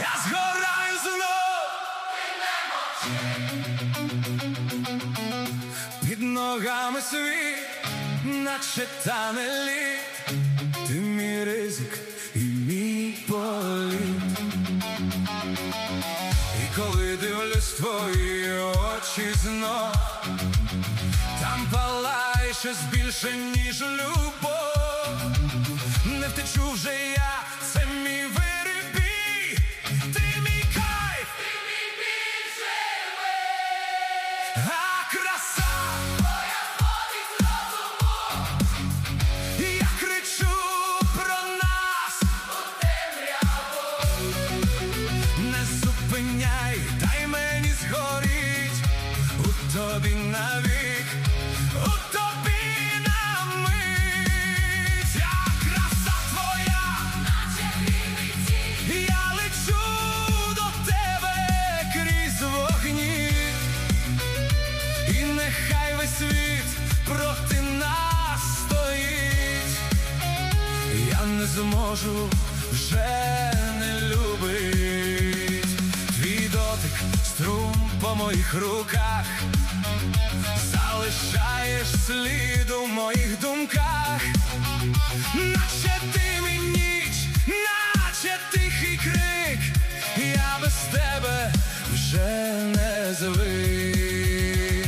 я згораю знов. Під ногами світ, наче тане лід. Ти мій ризик і мій політ. І коли дивлюсь твої очі знов, там палає щось більше, ніж любов. Не втечу вже я, це мій вирібій. Ти мій кайф, ти мій біль живий. А краса твоя зводить з розуму. Я кричу про нас у темряву. Не зупиняй, дай мені згоріть у тобі навік, у тобі на мить. Я краса твоя, наче грім і тінь. Я лечу до тебе крізь вогні. І нехай весь світ проти нас стоїть. Я не зможу вже не любить. Твій дотик, струм по моїх руках, залишаєш слід у моїх думках. Наче ти мій ніч, наче тихий крик. Я без тебе вже не звик.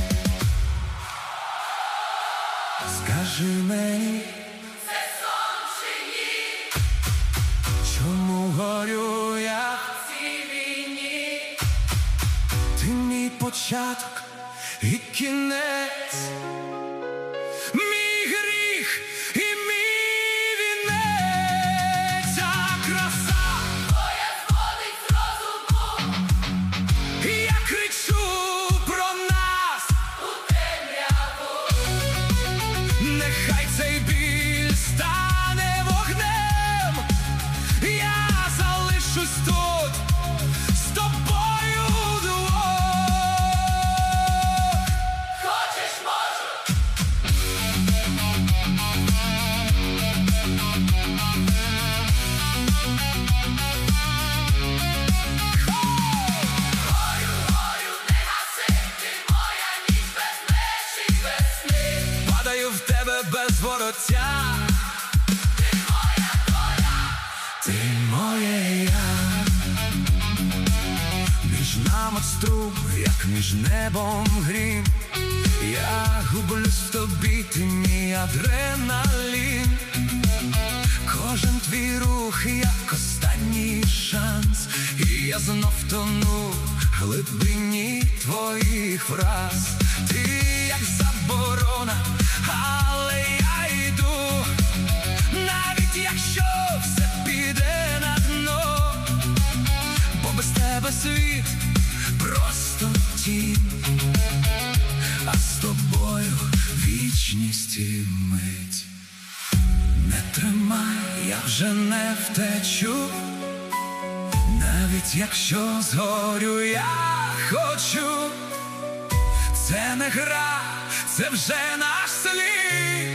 Скажи мені, Це сон чи ні? чому горю я? В цій війні Ти мій початок і кінець, мій гріх і мій вінець. А краса твоя зводить з розуму. я кричу про нас У темряву нехай цей біль стане вогнем. Я залишусь тут з тобою вдвох. хочеш, можу. Горю, горю, не гаси. Ти моя ніч без меж і без сни. Падаю в тебе без вороття. Ти моя, твоя. Ти моє я. Між нами струм, як між небом грім. Я гублюсь в тобі, ти мій адреналін. Кожен твій рух, як останній шанс. І я знов тону в глибині твоїх фраз. Ти як заборона, але я йду. Навіть якщо все піде на дно, бо без тебе світ просто тінь, а з тобою вічність і мить. Не тримай, я вже не втечу, навіть якщо згорю, я хочу. Це не гра, це вже наш слід.